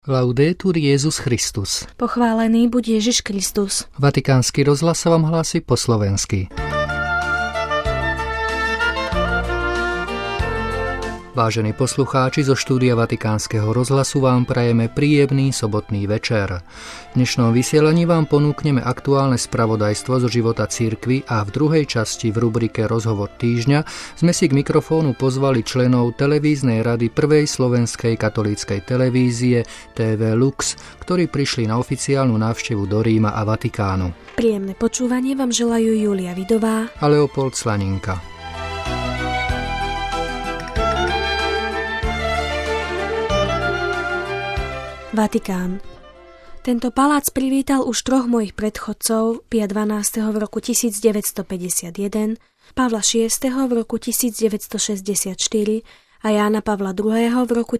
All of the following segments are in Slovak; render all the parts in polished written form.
Laudetur Jesus Christus. Pochválený buď Ježiš Kristus. Vatikánsky rozhlas sa vám hlási po slovensky. Vážení poslucháči, zo štúdia Vatikánskeho rozhlasu vám prajeme príjemný sobotný večer. V dnešnom vysielaní vám ponúkneme aktuálne spravodajstvo zo života cirkvi a v druhej časti v rubrike Rozhovor týždňa sme si k mikrofónu pozvali členov televíznej rady prvej slovenskej katolíckej televízie TV Lux, ktorí prišli na oficiálnu návštevu do Ríma a Vatikánu. Príjemné počúvanie vám želajú Júlia Vidová a Leopold Slaninka. Vatikán. Tento palác privítal už troch mojich predchodcov, Pia XII. V roku 1951, Pavla VI. V roku 1964 a Jána Pavla II. V roku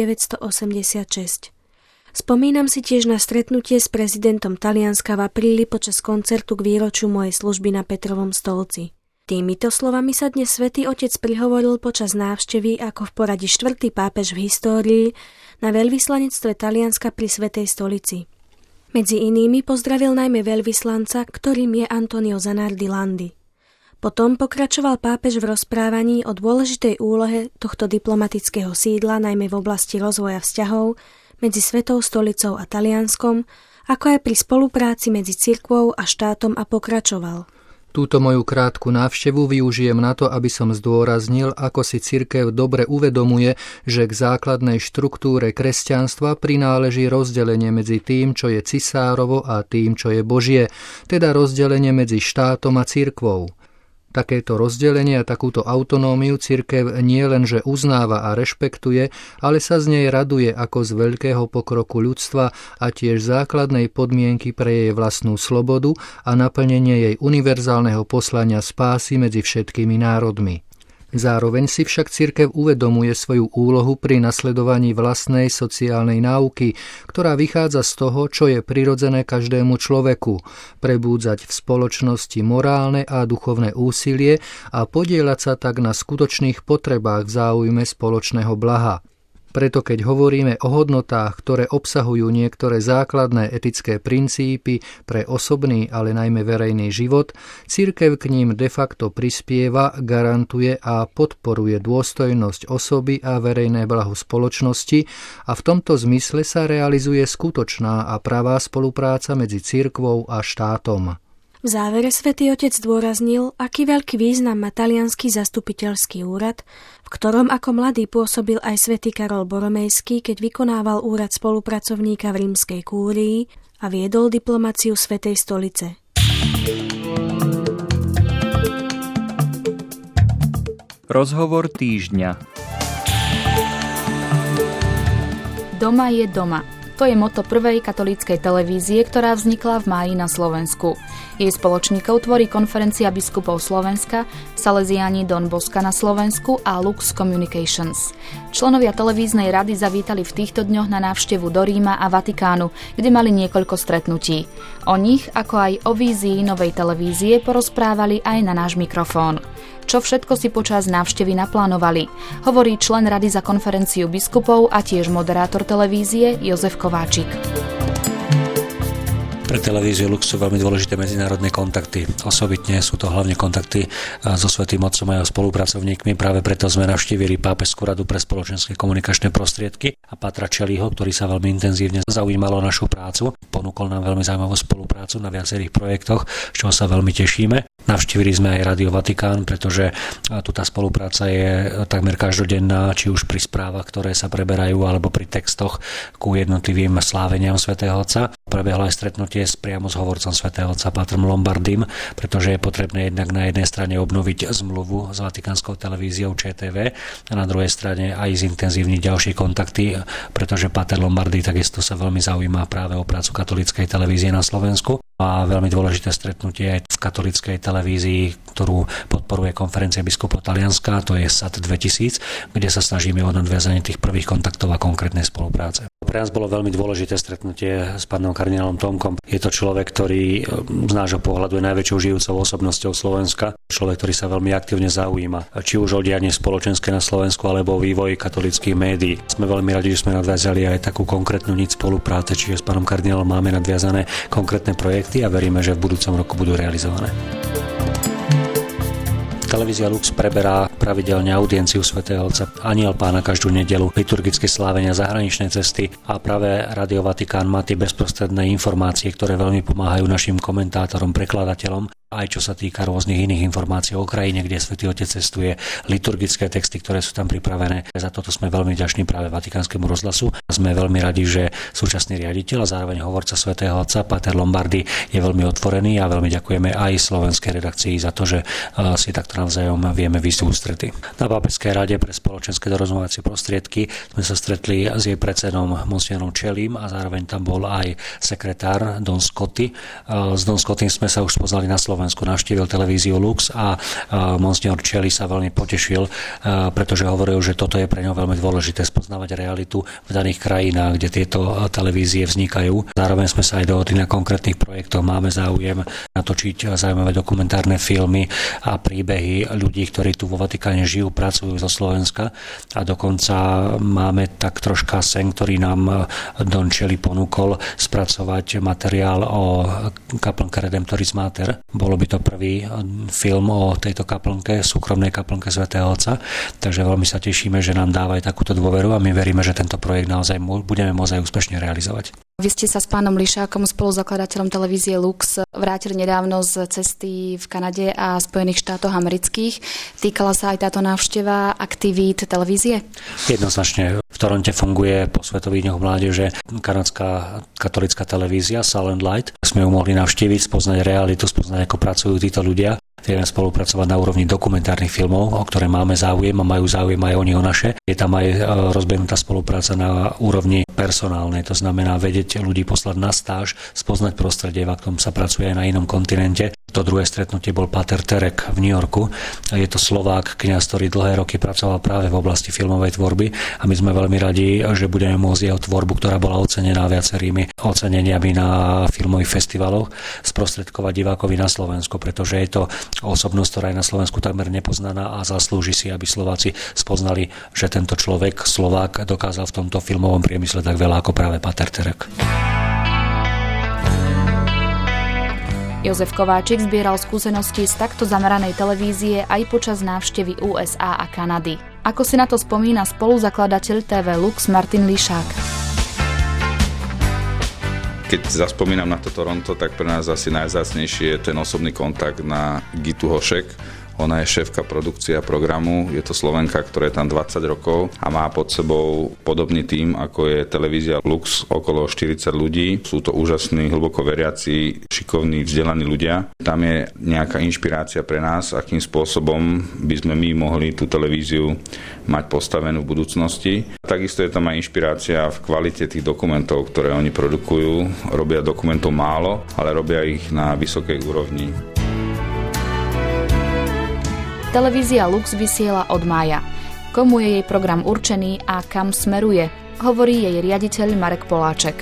1986. Spomínam si tiež na stretnutie s prezidentom Talianska v apríli počas koncertu k výročiu mojej služby na Petrovom stolci. Týmito slovami sa dnes Svätý Otec prihovoril počas návštevy ako v poradí štvrtý pápež v histórii na veľvyslanectve Talianska pri Svätej stolici. Medzi inými pozdravil najmä veľvyslanca, ktorým je Antonio Zanardi Landi. Potom pokračoval pápež v rozprávaní o dôležitej úlohe tohto diplomatického sídla najmä v oblasti rozvoja vzťahov medzi Svätou stolicou a Talianskom, ako aj pri spolupráci medzi cirkvou a štátom a pokračoval. Túto moju krátku návštevu využijem na to, aby som zdôraznil, ako si cirkev dobre uvedomuje, že k základnej štruktúre kresťanstva prináleží rozdelenie medzi tým, čo je cisárovo a tým, čo je Božie, teda rozdelenie medzi štátom a cirkvou. Takéto rozdelenie a takúto autonómiu cirkev nie len, že uznáva a rešpektuje, ale sa z nej raduje ako z veľkého pokroku ľudstva a tiež základnej podmienky pre jej vlastnú slobodu a naplnenie jej univerzálneho poslania spásy medzi všetkými národmi. Zároveň si však cirkev uvedomuje svoju úlohu pri nasledovaní vlastnej sociálnej náuky, ktorá vychádza z toho, čo je prirodzené každému človeku, prebúdzať v spoločnosti morálne a duchovné úsilie a podieľať sa tak na skutočných potrebách v záujme spoločného blaha. Preto keď hovoríme o hodnotách, ktoré obsahujú niektoré základné etické princípy pre osobný, ale najmä verejný život, cirkev k ním de facto prispieva, garantuje a podporuje dôstojnosť osoby a verejné blaho spoločnosti a v tomto zmysle sa realizuje skutočná a pravá spolupráca medzi cirkvou a štátom. V závere Svätý Otec zdôraznil, aký veľký význam má taliansky zastupiteľský úrad, v ktorom ako mladý pôsobil aj svätý Karol Boromejský, keď vykonával úrad spolupracovníka v rímskej kúrii a viedol diplomáciu Svätej stolice. Rozhovor týždňa. Doma je doma. To je motto prvej katolíckej televízie, ktorá vznikla v máji na Slovensku. Jej spoločníkov tvorí Konferencia biskupov Slovenska, Salesiáni Don Bosca na Slovensku a Lux Communications. Členovia televíznej rady zavítali v týchto dňoch na návštevu do Ríma a Vatikánu, kde mali niekoľko stretnutí. O nich, ako aj o vízii novej televízie, porozprávali aj na náš mikrofón. Čo všetko si počas návštevy naplánovali, hovorí člen Rady za konferenciu biskupov a tiež moderátor televízie Jozef Kováčik. Pre televíziu Lux sú veľmi dôležité medzinárodné kontakty. Osobitne sú to hlavne kontakty so Svätým Otcom a jeho spolupracovníkmi. Práve preto sme navštívili Pápežskú radu pre spoločenské komunikačné prostriedky a Pátra Čeliho, ktorý sa veľmi intenzívne zaujímal o našu prácu. Ponúkol nám veľmi zaujímavú spoluprácu na viacerých projektoch, z čoho sa veľmi tešíme. Navštívili sme aj Rádio Vatikán, pretože tu tá spolupráca je takmer každodenná, či už pri správach, ktoré sa preberajú, alebo pri textoch ku jednotlivým sláveniam Svätého Otca. Prebehlo aj stretnutie priamo s hovorcom Svätého Otca Pátrom Lombardim, pretože je potrebné jednak na jednej strane obnoviť zmluvu s Vatikánskou televíziou ČTV a na druhej strane aj zintenzívniť ďalšie kontakty, pretože Páter Lombardy takisto sa veľmi zaujíma práve o prácu katolíckej televízie na Slovensku. a veľmi dôležité stretnutie aj v katolíckej televízii, ktorú podporuje Konferencia biskupov Talianska, to je SAT 2000, kde sa snažíme o nadviazanie tých prvých kontaktov a konkrétnej spolupráce. Pre nás bolo veľmi dôležité stretnutie s pánom kardinálom Tomkom. Je to človek, ktorý z nášho pohľadu je najväčšou žijúcou osobnosťou Slovenska. Človek, ktorý sa veľmi aktívne zaujíma, či už o dianie spoločenské na Slovensku, alebo o vývoj katolíckych médií. Sme veľmi radi, že sme nadviazali aj takú konkrétnu niť spolupráce, čiže s pánom kardinálom máme nadviazané konkrétne projekty a veríme, že v budúcom roku budú realizované. Televízia Lux preberá pravidelne audienciu svätého Otca Anjel Pána každú nedeľu, liturgické slávenia, zahraničné cesty a práve Rádio Vatikán má tie bezprostredné informácie, ktoré veľmi pomáhajú našim komentátorom, prekladateľom, aj čo sa týka rôznych iných informácií o krajine, kde Svätý Otec cestuje, liturgické texty, ktoré sú tam pripravené. Za toto sme veľmi vďační práve Vatikánskemu rozhlasu. Sme veľmi radi, že súčasný riaditeľ a zároveň hovorca Svätého Otca, páter Lombardi, je veľmi otvorený a veľmi ďakujeme aj slovenskej redakcii za to, že si takto navzájom vieme výjsť ústrety. Na Pápežskej rade pre spoločenské dorozumovacie prostriedky sme sa stretli s jej predsedom monsignorom Čelím a zároveň tam bol aj sekretár Don Scotti. S Don Scottim sme sa už spoznali na Slovensku, navštívil televíziu Lux a monsignor Čeli sa veľmi potešil, pretože hovoril, že toto je pre ňo veľmi dôležité spoznávať realitu v daných krajinách, kde tieto televízie vznikajú. Zároveň sme sa aj dohodli na konkrétnych projektoch. Máme záujem natočiť zaujímavé dokumentárne filmy a príbehy ľudí, ktorí tu vo Vatikáne žijú, pracujú zo Slovenska a dokonca máme tak troška sen, ktorý nám Don Čeli ponúkol spracovať materiál o kaplnke Redemptoris Mater. Bolo by to prvý film o tejto kaplnke, súkromnej kaplnke svätého Otca, takže veľmi sa tešíme, že nám dáva aj takúto dôveru a my veríme, že tento projekt naozaj budeme môcť aj úspešne realizovať. Vy ste sa s pánom Lišákom, spoluzakladateľom televízie Lux, vrátili nedávno z cesty v Kanade a Spojených štátoch amerických. Týkala sa aj táto návšteva aktivít televízie? Jednoznačne. V Toronte funguje po Svetových dňoch mládeže kanadská katolícka televízia Silent Light. Sme ju mohli navštíviť, spoznať realitu, spoznať, ako pracujú títo ľudia. Vieme spolupracovať na úrovni dokumentárnych filmov, o ktoré máme záujem a majú záujem aj oni o naše. Je tam aj rozbehnutá spolupráca na úrovni personálnej, to znamená vedieť ľudí poslať na stáž, spoznať prostredie, v akom sa pracuje aj na inom kontinente. To druhé stretnutie bol páter Terek v New Yorku. Je to Slovák, kňaz, ktorý dlhé roky pracoval práve v oblasti filmovej tvorby a my sme veľmi radi, že budeme môcť jeho tvorbu, ktorá bola ocenená viacerými oceneniami na filmových festivaloch, sprostredkovať divákovi na Slovensku, pretože je to osobnosť, ktorá je na Slovensku takmer nepoznaná a zaslúži si, aby Slováci spoznali, že tento človek, Slovák, dokázal v tomto filmovom priemysle tak veľa ako práve páter Terek. Jozef Kováčik zbieral skúsenosti z takto zameranej televízie aj počas návštevy USA a Kanady. Ako si na to spomína spoluzakladateľ TV Lux Martin Lišák. Keď zaspomínam na to Toronto, tak pre nás asi najvzácnejší je ten osobný kontakt na Gitu Hošek. Ona je šéfka produkcia programu, je to Slovenka, ktorá je tam 20 rokov a má pod sebou podobný tím, ako je televízia Lux, okolo 40 ľudí. Sú to úžasní, hlboko veriaci, šikovní, vzdelaní ľudia. Tam je nejaká inšpirácia pre nás, akým spôsobom by sme my mohli tú televíziu mať postavenú v budúcnosti. Takisto je tam aj inšpirácia v kvalite tých dokumentov, ktoré oni produkujú. Robia dokumentov málo, ale robia ich na vysokej úrovni. Televízia Lux vysiela od mája. Komu je jej program určený a kam smeruje, hovorí jej riaditeľ Marek Poláček.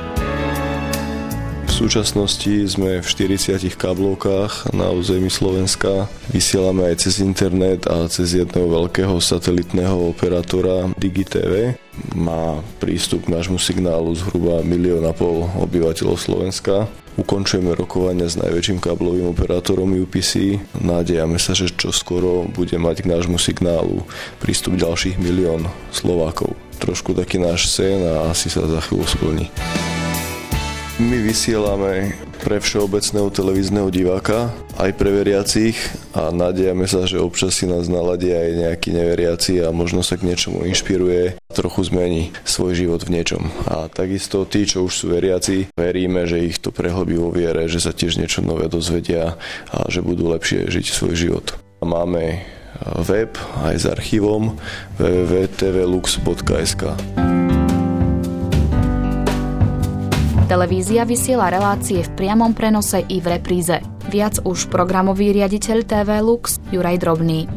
V súčasnosti sme v 40 kablovkách na území Slovenska. Vysielame aj cez internet a cez jedného veľkého satelitného operátora DigiTV. Má prístup k nášmu signálu zhruba 1,5 milióna obyvateľov Slovenska. Ukončujeme rokovania s najväčším káblovým operátorom UPC. Nádejame sa, že čoskoro bude mať k nášmu signálu prístup ďalších 1 milión Slovákov. Trošku taký náš sen a asi sa za chvíľu splní. My vysielame pre všeobecného televízneho diváka, aj pre veriacich a nádejame sa, že občas si nás naladí aj nejaký neveriaci a možno sa k niečomu inšpiruje, trochu zmení svoj život v niečom. A takisto tí, čo už sú veriaci, veríme, že ich to prehlbí vo viere, že sa tiež niečo nové dozvedia a že budú lepšie žiť svoj život. Máme web aj s archívom www.tvlux.sk. Televízia vysiela relácie v priamom prenose i v repríze. Viac už programový riaditeľ TV Lux Juraj Drobný.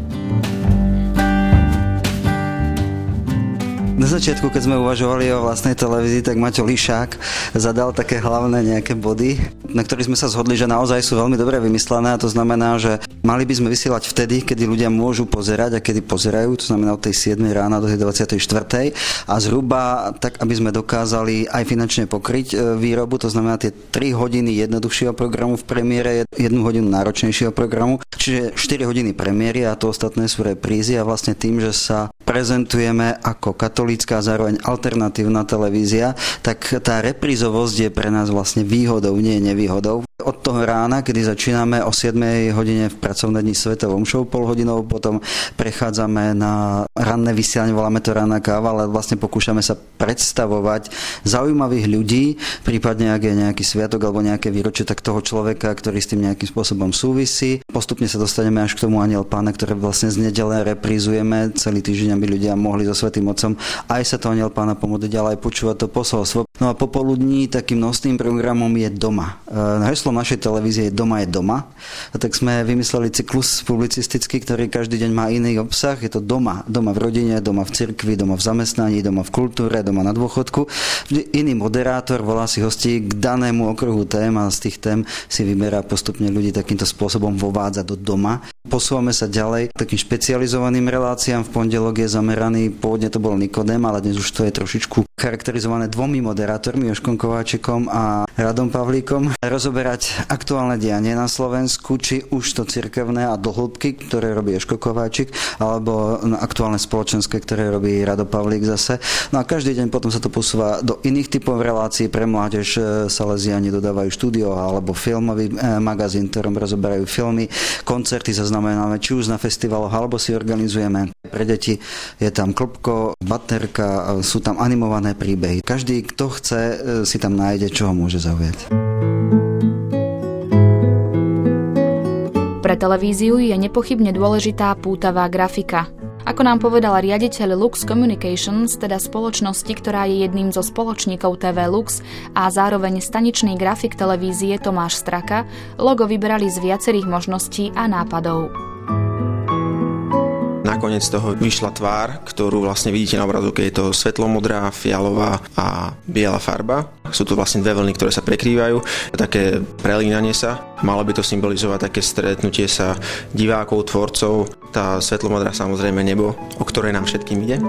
Na začiatku, keď sme uvažovali o vlastnej televízii, tak Maťo Lišák zadal také hlavné nejaké body, na ktorých sme sa zhodli, že naozaj sú veľmi dobre vymyslené, a to znamená, že mali by sme vysielať vtedy, kedy ľudia môžu pozerať a kedy pozerajú, to znamená od tej 7 rána do tej 24. a zhruba tak, aby sme dokázali aj finančne pokryť výrobu, to znamená tie 3 hodiny jednoduchšieho programu v premiére, 1 hodinu náročnejšieho programu, čiže 4 hodiny premiéry a to ostatné sú reprízy a vlastne tým, že sa prezentujeme ako katolícka a zároveň alternatívna televízia, tak tá reprízovosť je pre nás vlastne výhodou, nie nevýhodou. Od toho rána, kedy začíname o 7 hodine v pracovné dni Svetovom show polhodinou, potom prechádzame na ranné vysielanie, voláme to ranná káva, ale vlastne pokúšame sa predstavovať zaujímavých ľudí, prípadne ak je nejaký sviatok alebo nejaké výročie, tak toho človeka, ktorý s tým nejakým spôsobom súvisí. Postupne sa dostaneme až k tomu Anjel Pána, ktoré vlastne z nedele reprízujeme celý týždeň, aby ľudia mohli so Svätým Otcom aj sa to Anjel Pána pomodliť, ale aj počúvať to posolstvo. No a popoludní takým nosným programom je Doma. Heslom našej televízie je Doma je doma. A tak sme vymysleli cyklus publicistický, ktorý každý deň má iný obsah. Je to doma. Doma v rodine, doma v cirkvi, doma v zamestnaní, doma v kultúre, doma na dôchodku. Vždy iný moderátor volá si hostí k danému okruhu tém a z tých tém si vyberá postupne ľudí takýmto spôsobom vovádza do doma. Posúvame sa ďalej takým špecializovaným reláciám. V pondelok je zameraný, pôvodne to bol Nikodém, ale dnes už to je trošičku charakterizované 2 moderátormi, Jožkom Kováčikom a Radom Pavlíkom. Rozoberať aktuálne dianie na Slovensku, či už to cirkevné a do hĺbky, ktoré robí Jožko Kováčik, alebo aktuálne spoločenské, ktoré robí Rado Pavlík zase. No a každý deň potom sa to posúva do iných typov relácií. Pre mládež Salesiani dodávajú štúdio alebo filmový magazín, ktorom rozoberajú filmy, koncerty zaznamenáme či už na festivaloch, alebo si organizujeme. Pre deti je tam klopko, baterka, sú tam animované príbehy. Každý, kto chce, si tam nájde, čo ho môže zaujať. Pre televíziu je nepochybne dôležitá pútavá grafika. Ako nám povedal riaditeľ Lux Communications, teda spoločnosti, ktorá je jedným zo spoločníkov TV Lux a zároveň staničný grafik televízie Tomáš Straka, logo vybrali z viacerých možností a nápadov. Nakoniec z toho vyšla tvár, ktorú vlastne vidíte na obrazovke, je to svetlomodrá, fialová a biela farba. Sú to vlastne 2 vlny, ktoré sa prekrývajú, také prelínanie sa. Malo by to symbolizovať také stretnutie sa divákov, tvorcov. Tá svetlomodrá samozrejme nebo, o ktoré nám všetkým ide.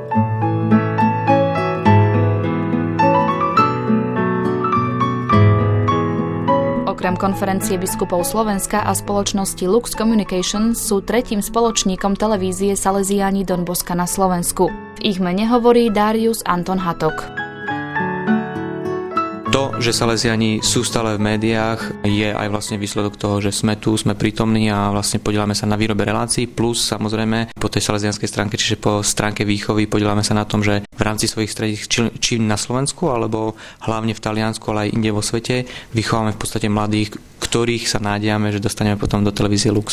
Okrem konferencie biskupov Slovenska a spoločnosti Lux Communications sú 3. spoločníkom televízie Salesiani Don Bosca na Slovensku. V ich mene hovorí Darius Anton Hatok. To, že Salesiani sú stále v médiách, je aj vlastne výsledok toho, že sme tu, sme prítomní a vlastne podieláme sa na výrobe relácií, plus samozrejme po tej salesianskej stránke, čiže po stránke výchovy podieláme sa na tom, že v rámci svojich stredísk, či na Slovensku, alebo hlavne v Taliansku, ale aj inde vo svete, vychovávame v podstate mladých, ktorých sa nádejame, že dostaneme potom do televízie Lux.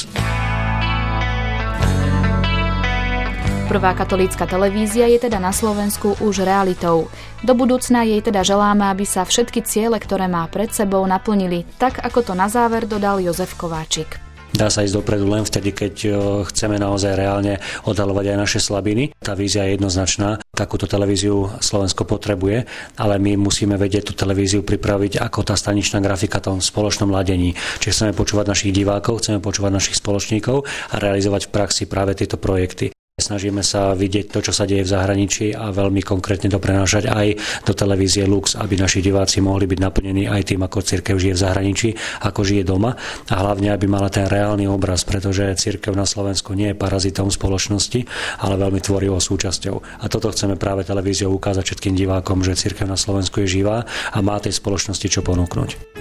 Prvá katolícka televízia je teda na Slovensku už realitou. Do budúcna jej teda želáme, aby sa všetky ciele, ktoré má pred sebou, naplnili, tak ako to na záver dodal Jozef Kováčik. Dá sa ísť dopredu len vtedy, keď chceme naozaj reálne odhaľovať aj naše slabiny. Tá vízia je jednoznačná. Takúto televíziu Slovensko potrebuje, ale my musíme vedieť tú televíziu pripraviť ako tá staničná grafika v tom spoločnom ladení. Čiže chceme počúvať našich divákov, chceme počúvať našich spoločníkov a realizovať v praxi práve tieto projekty. Snažíme sa vidieť to, čo sa deje v zahraničí a veľmi konkrétne to prenášať aj do televízie Lux, aby naši diváci mohli byť naplnení aj tým, ako cirkev žije v zahraničí, ako žije doma a hlavne, aby mala ten reálny obraz, pretože cirkev na Slovensku nie je parazitom spoločnosti, ale veľmi tvorivou súčasťou. A toto chceme práve televíziou ukázať všetkým divákom, že cirkev na Slovensku je živá a má tej spoločnosti čo ponúknuť.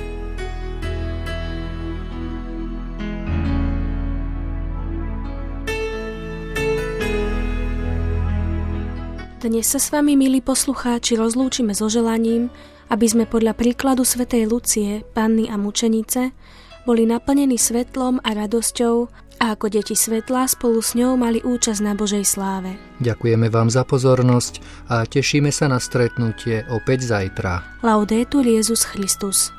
Dnes sa s vami, milí poslucháči, rozlúčime so želaním, aby sme podľa príkladu svätej Lucie, Panny a mučenice, boli naplnení svetlom a radosťou a ako deti svetla spolu s ňou mali účasť na Božej sláve. Ďakujeme vám za pozornosť a tešíme sa na stretnutie opäť zajtra. Laudetur Jesus Christus.